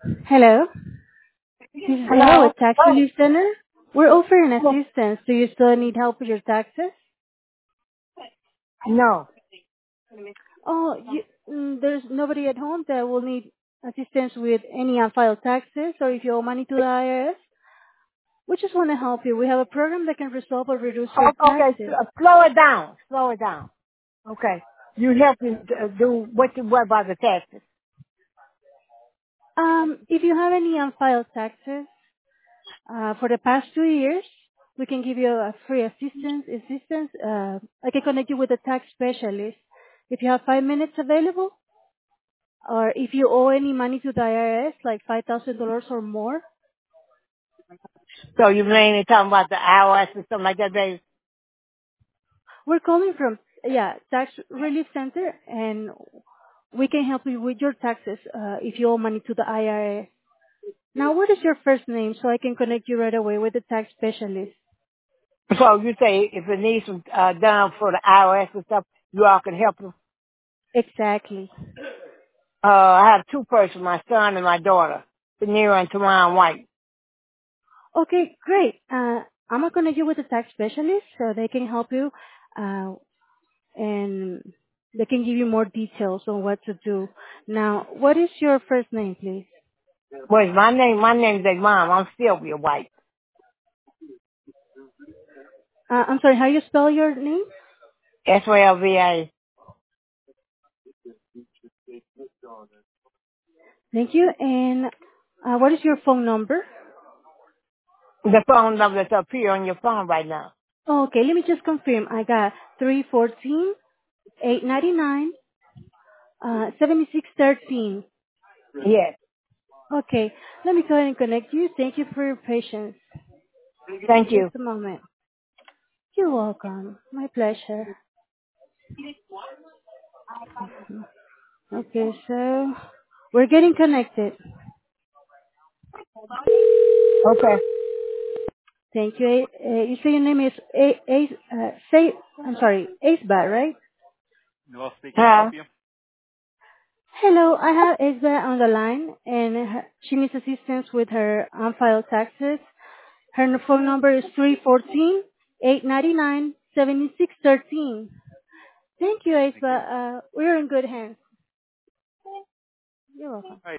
Hello. This is Ava Hello? with Tax Relief Center. We're offering assistance. Do you still need help with your taxes? No. Oh, there's nobody at home that will need assistance with any unfiled taxes or if you owe money to the IRS. We just want to help you. We have a program that can resolve or reduce your Okay, taxes. slow it down. Slow it down. Okay. You help me do what about the taxes? If you have any unfiled taxes for the past 2 years, we can give you a free assistance. I can connect you with a tax specialist. If you have 5 minutes available, or if you owe any money to the IRS, like $5,000 or more, So you mainly talking about the IRS and something like that, baby? we're calling from, Tax Relief Center, and we can help you with your taxes if you owe money to the IRS. Now, what is your first name so I can connect you right away with the tax specialist? So you say if it needs some done for the IRS and stuff, you all can help them? Exactly. I have two persons, my son and my daughter, Tanira and Taron White. Okay, great. I'm going to connect you with the tax specialist so they can help you uh, and they can give you more details on what to do. Now, what is your first name, please? Well, my name's their mom. I'm Sylvia White. I'm sorry, how you spell your name? SLVA. Thank you. And what is your phone number? The phone number that's up here on your phone right now. Okay, let me just confirm. I got 314-899, 7613. Yes. Okay, let me go ahead and connect you. Thank you for your patience. Thank Just you. a moment. You're welcome. My pleasure. Okay, so we're getting connected. Okay. Thank you. You say your name is Acebat, right? Huh? Hello, I have Acebat on the line, and she needs assistance with her unfiled taxes. Her phone number is 314-899-7613. Thank you, Acebat. We're in good hands. You're welcome.